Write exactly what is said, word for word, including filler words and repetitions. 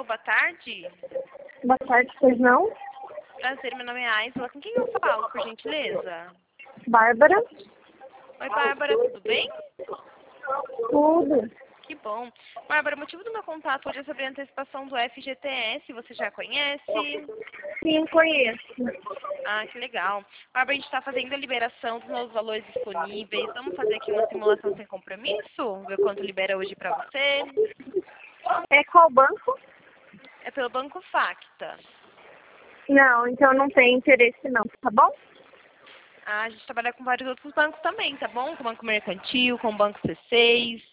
boa tarde. Boa tarde, pois não? Prazer, meu nome é Aisla. Com quem eu falo, por gentileza? Bárbara? Oi, Bárbara, tudo bem? Tudo. Que bom. Bárbara, o motivo do meu contato hoje é sobre a antecipação do F G T S. Você já conhece? Sim, conheço. Ah, que legal. Bárbara, a gente está fazendo a liberação dos novos valores disponíveis. Vamos fazer aqui uma simulação sem compromisso? Ver quanto libera hoje para você. É qual banco? É pelo Banco Facta. Não, então não tem interesse não, tá bom? Ah, a gente trabalha com vários outros bancos também, tá bom? Com o Banco Mercantil, com o Banco C seis.